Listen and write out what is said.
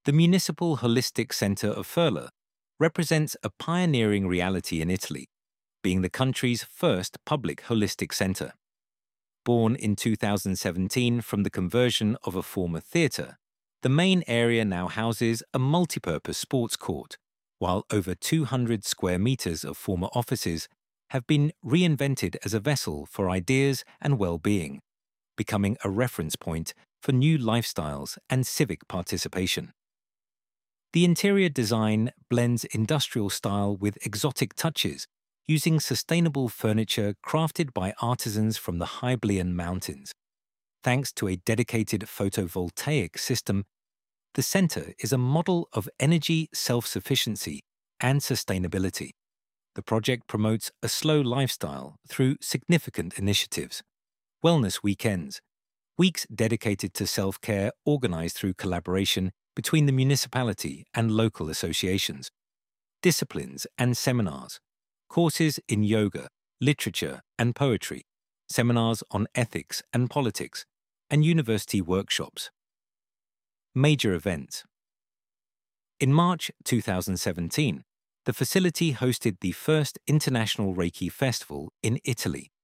The Municipal Holistic Center of Furla represents a pioneering reality in Italy, being the country's first public holistic center. Born in 2017 from the conversion of a former theatre, the main area now houses a multipurpose sports court, while over 200 square meters of former offices have been reinvented as a vessel for ideas and well-being, becoming a reference point for new lifestyles and civic participation. The interior design blends industrial style with exotic touches, using sustainable furniture crafted by artisans from the Hyblaean Mountains. Thanks to a dedicated photovoltaic system, the center is a model of energy self-sufficiency and sustainability. The project promotes a slow lifestyle through significant initiatives: wellness weekends, weeks dedicated to self-care organized through collaboration between the municipality and local associations, disciplines and seminars, courses in yoga, literature and poetry, seminars on ethics and politics, and university workshops. Major events. In March 2017, the facility hosted the first International Reiki Festival in Italy,